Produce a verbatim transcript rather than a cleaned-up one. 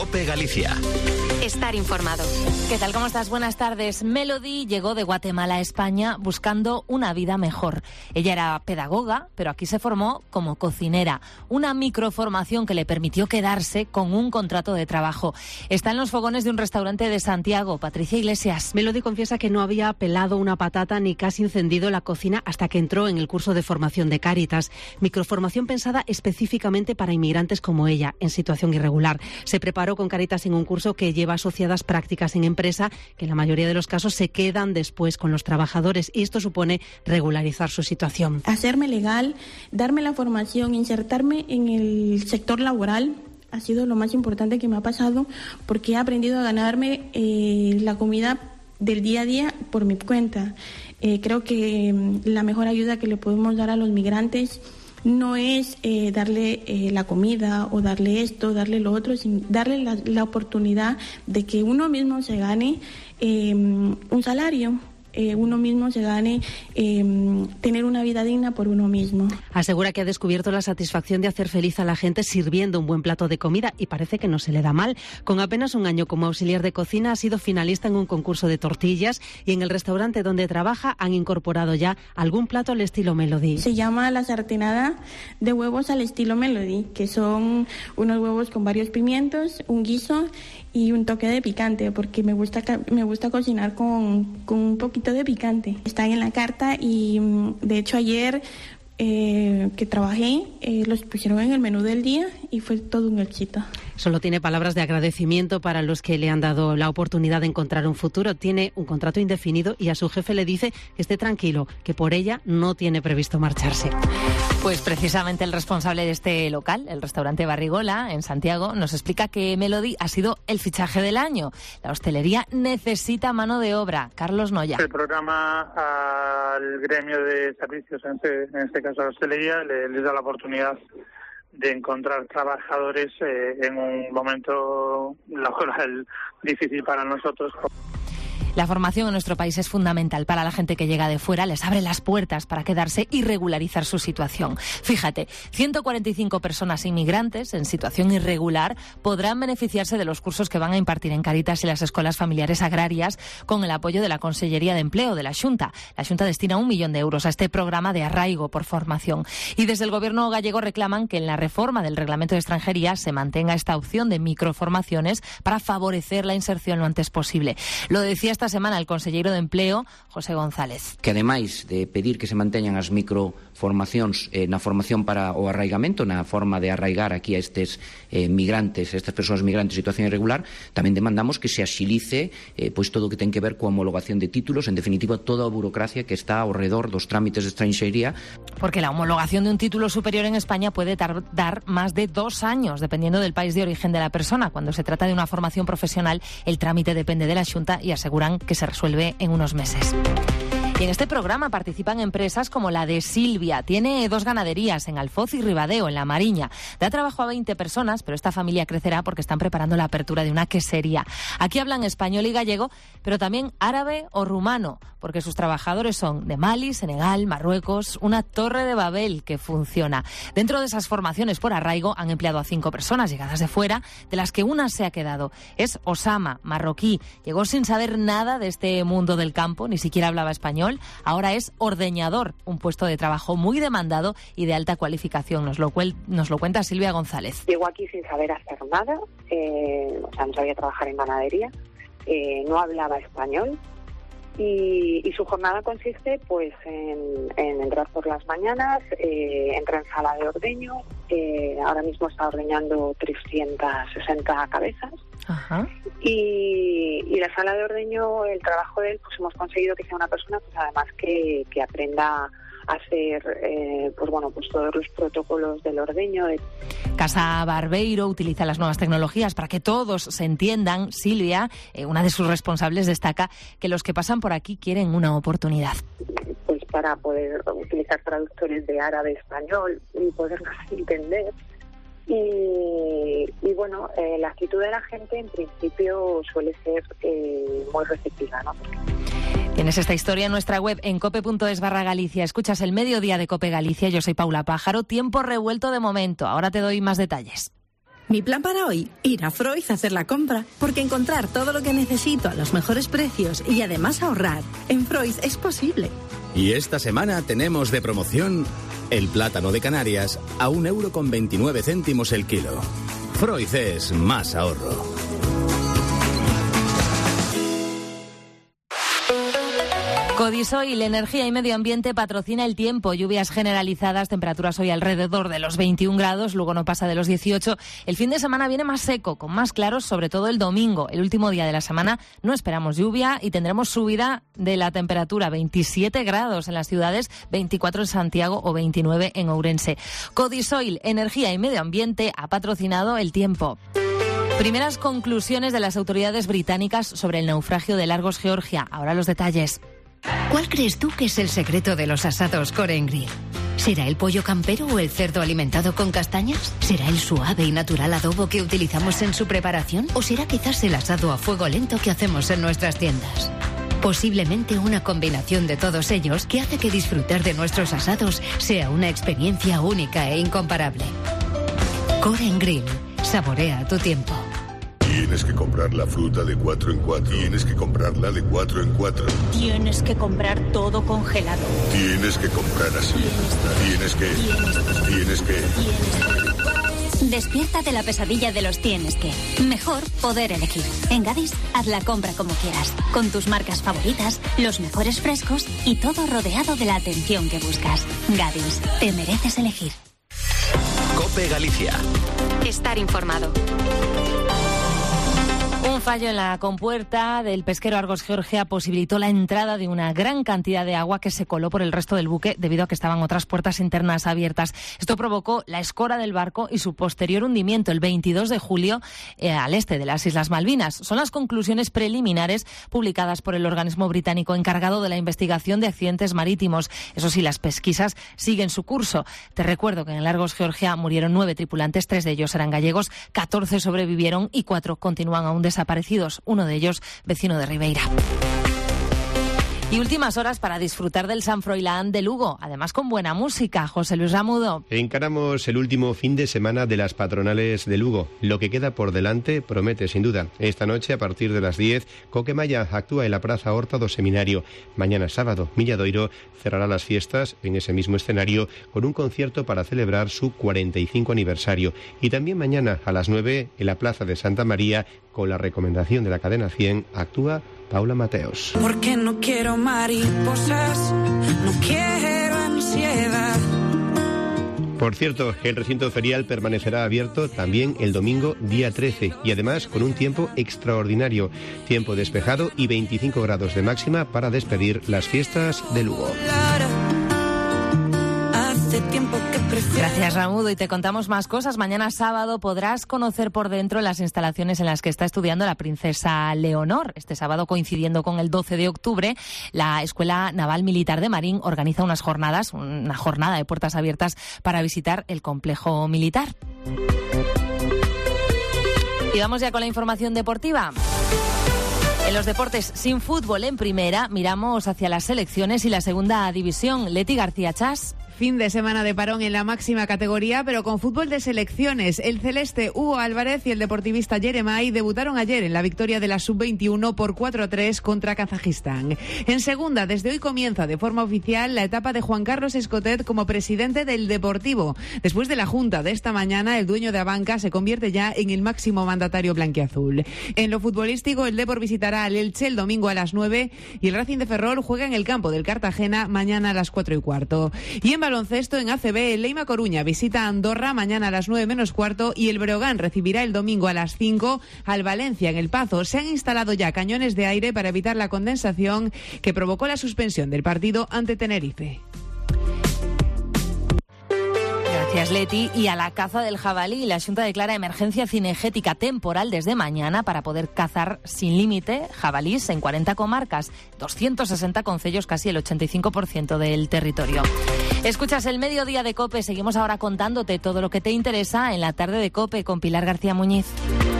COPE Galicia. Estar informado. ¿Qué tal? ¿Cómo estás? Buenas tardes. Melody llegó de Guatemala a España buscando una vida mejor. Ella era pedagoga, pero aquí se formó como cocinera. Una microformación que le permitió quedarse con un contrato de trabajo. Está en los fogones de un restaurante de Santiago. Patricia Iglesias. Melody confiesa que no había pelado una patata ni casi encendido la cocina hasta que entró en el curso de formación de Cáritas. Microformación pensada específicamente para inmigrantes como ella, en situación irregular. Se preparó con Cáritas en un curso que lleva asociadas prácticas en empresa que en la mayoría de los casos se quedan después con los trabajadores y esto supone regularizar su situación. Hacerme legal, darme la formación, insertarme en el sector laboral ha sido lo más importante que me ha pasado porque he aprendido a ganarme eh, la comida del día a día por mi cuenta. Eh, creo que eh, la mejor ayuda que le podemos dar a los migrantes no es eh, darle eh, la comida o darle esto, darle lo otro, sino darle la, la oportunidad de que uno mismo se gane eh, un salario. Eh, uno mismo se gane eh, tener una vida digna por uno mismo. Asegura que ha descubierto la satisfacción de hacer feliz a la gente sirviendo un buen plato de comida y parece que no se le da mal. Con apenas un año como auxiliar de cocina ha sido finalista en un concurso de tortillas y en el restaurante donde trabaja han incorporado ya algún plato al estilo Melody. Se llama la sartenada de huevos al estilo Melody, que son unos huevos con varios pimientos, un guiso y un toque de picante, porque me gusta me gusta cocinar con, con un poquito de picante. Están en la carta y de hecho ayer eh, que trabajé eh, los pusieron en el menú del día y fue todo un éxito. Solo tiene palabras de agradecimiento para los que le han dado la oportunidad de encontrar un futuro. Tiene un contrato indefinido y a su jefe le dice que esté tranquilo, que por ella no tiene previsto marcharse. Pues precisamente el responsable de este local, el restaurante Barrigola, en Santiago, nos explica que Melody ha sido el fichaje del año. La hostelería necesita mano de obra. Carlos Noya. El programa al gremio de servicios, en este, en este caso a la hostelería, le, les da la oportunidad de encontrar trabajadores eh, en un momento laboral difícil para nosotros. La formación en nuestro país es fundamental para la gente que llega de fuera, les abre las puertas para quedarse y regularizar su situación. Fíjate, ciento cuarenta y cinco personas inmigrantes en situación irregular podrán beneficiarse de los cursos que van a impartir en Cáritas y las escuelas familiares agrarias con el apoyo de la Consellería de Empleo de la Xunta. La Xunta destina un millón de euros a este programa de arraigo por formación. Y desde el Gobierno gallego reclaman que en la reforma del Reglamento de Extranjería se mantenga esta opción de microformaciones para favorecer la inserción lo antes posible. Lo decía esta semana el consellero de Empleo, José González. Que ademais de pedir que se manteñan as microformacións eh, na formación para o arraigamento, na forma de arraigar aquí a estes eh, migrantes, a estas persoas migrantes en situación irregular, tamén demandamos que se axilice eh, pois todo o que ten que ver coa homologación de títulos, en definitiva toda a burocracia que está ao redor dos trámites de estranxería. Porque la homologación de un título superior en España puede tardar más de dos años, dependiendo del país de origen de la persona. Cuando se trata de una formación profesional, el trámite depende de la Xunta y aseguran que se resuelve en unos meses. Y en este programa participan empresas como la de Silvia. Tiene dos ganaderías en Alfoz y Ribadeo, en La Mariña. Da trabajo a veinte personas, pero esta familia crecerá porque están preparando la apertura de una quesería. Aquí hablan español y gallego, pero también árabe o rumano, porque sus trabajadores son de Mali, Senegal, Marruecos, una torre de Babel que funciona. Dentro de esas formaciones por arraigo han empleado a cinco personas llegadas de fuera, de las que una se ha quedado. Es Osama, marroquí. Llegó sin saber nada de este mundo del campo, ni siquiera hablaba español. Ahora es ordeñador, un puesto de trabajo muy demandado y de alta cualificación. Nos lo, cuel- nos lo cuenta Silvia González. Llegó aquí sin saber hacer nada, eh, o sea, no sabía trabajar en ganadería, eh, no hablaba español y, y su jornada consiste pues en, en entrar por las mañanas, eh, entra en sala de ordeño, eh, ahora mismo está ordeñando trescientas sesenta cabezas. Ajá. Y, y la sala de ordeño, el trabajo de él, pues hemos conseguido que sea una persona pues además que, que aprenda a hacer eh, pues bueno pues todos los protocolos del ordeño. Casa Barbeiro utiliza las nuevas tecnologías para que todos se entiendan. Silvia, eh, una de sus responsables, destaca que los que pasan por aquí quieren una oportunidad. Pues para poder utilizar traductores de árabe a español y podernos entender. Y, y bueno, eh, la actitud de la gente en principio suele ser eh, muy receptiva, ¿no? Tienes esta historia en nuestra web en cope punto es barra Galicia. Escuchas el mediodía de Cope Galicia. Yo soy Paula Pájaro. Tiempo revuelto de momento. Ahora te doy más detalles. Mi plan para hoy, ir a Freud a hacer la compra, porque encontrar todo lo que necesito a los mejores precios y además ahorrar en Freud es posible. Y esta semana tenemos de promoción el plátano de Canarias a un euro con veintinueve céntimos el kilo. Freud es más ahorro. Codisoil, Energía y Medio Ambiente patrocina el tiempo. Lluvias generalizadas, temperaturas hoy alrededor de los veintiún grados, luego no pasa de los dieciocho. El fin de semana viene más seco, con más claros, sobre todo el domingo. El último día de la semana no esperamos lluvia y tendremos subida de la temperatura, veintisiete grados en las ciudades, veinticuatro en Santiago o veintinueve en Ourense. Codisoil, Energía y Medio Ambiente ha patrocinado el tiempo. Primeras conclusiones de las autoridades británicas sobre el naufragio de Largos, Georgia. Ahora los detalles. ¿Cuál crees tú que es el secreto de los asados Core Grill? ¿Será el pollo campero o el cerdo alimentado con castañas? ¿Será el suave y natural adobo que utilizamos en su preparación? ¿O será quizás el asado a fuego lento que hacemos en nuestras tiendas? Posiblemente una combinación de todos ellos que hace que disfrutar de nuestros asados sea una experiencia única e incomparable. Core Grill. Saborea tu tiempo. Tienes que comprar la fruta de cuatro en cuatro. Tienes que comprarla de cuatro en cuatro. Tienes que comprar todo congelado. Tienes que comprar así. Tienes que. Tienes que. Despierta de la pesadilla de los tienes que. Mejor poder elegir. En Gadis, haz la compra como quieras. Con tus marcas favoritas, los mejores frescos y todo rodeado de la atención que buscas. Gadis, te mereces elegir. COPE Galicia. Estar informado. Un fallo en la compuerta del pesquero Argos Georgia posibilitó la entrada de una gran cantidad de agua que se coló por el resto del buque debido a que estaban otras puertas internas abiertas. Esto provocó la escora del barco y su posterior hundimiento el veintidós de julio eh, al este de las Islas Malvinas. Son las conclusiones preliminares publicadas por el organismo británico encargado de la investigación de accidentes marítimos. Eso sí, las pesquisas siguen su curso. Te recuerdo que en el Argos Georgia murieron nueve tripulantes, tres de ellos eran gallegos, catorce sobrevivieron y cuatro continúan aún desaparecidos. Desaparecidos, uno de ellos vecino de Ribeira. Y últimas horas para disfrutar del San Froilán de Lugo, además con buena música. José Luis Ramudo. Encaramos el último fin de semana de las patronales de Lugo. Lo que queda por delante promete sin duda. Esta noche, a partir de las diez, Coquemaya actúa en la Praza Horta do Seminario. Mañana sábado, Milladoiro cerrará las fiestas en ese mismo escenario con un concierto para celebrar su cuarenta y cinco aniversario. Y también mañana a las nueve, en la Plaza de Santa María, con la recomendación de la cadena cien, actúa Paula Mateos. Porque no quiero mariposas, no quiero ansiedad. Por cierto, el recinto ferial permanecerá abierto también el domingo día trece y además con un tiempo extraordinario, tiempo despejado y veinticinco grados de máxima para despedir las fiestas de Lugo. Gracias, Ramudo. Y te contamos más cosas. Mañana sábado podrás conocer por dentro las instalaciones en las que está estudiando la princesa Leonor. Este sábado, coincidiendo con el doce de octubre, la Escuela Naval Militar de Marín organiza unas jornadas, una jornada de puertas abiertas para visitar el complejo militar. Y vamos ya con la información deportiva. En los deportes sin fútbol en primera, miramos hacia las selecciones y la segunda división. Leti García Chas. Fin de semana de parón en la máxima categoría, pero con fútbol de selecciones. El celeste Hugo Álvarez y el deportivista Jeremai debutaron ayer en la victoria de la sub veintiuno por cuatro a tres contra Kazajistán. En segunda, desde hoy comienza de forma oficial la etapa de Juan Carlos Escotet como presidente del Deportivo. Después de la junta de esta mañana, el dueño de Abanca se convierte ya en el máximo mandatario blanquiazul. En lo futbolístico, el Depor visitará al Elche el domingo a las nueve y el Racing de Ferrol juega en el campo del Cartagena mañana a las cuatro y cuarto. Y en baloncesto, en A C B, el Leima Coruña visita a Andorra mañana a las nueve menos cuarto y el Breogán recibirá el domingo a las cinco al Valencia en el Pazo. Se han instalado ya cañones de aire para evitar la condensación que provocó la suspensión del partido ante Tenerife. Gracias, Leti. Y a la caza del jabalí, la Xunta declara emergencia cinegética temporal desde mañana para poder cazar sin límite jabalís en cuarenta comarcas, doscientos sesenta concellos, casi el ochenta y cinco por ciento del territorio. Escuchas el Mediodía de COPE. Seguimos ahora contándote todo lo que te interesa en la tarde de COPE con Pilar García Muñiz.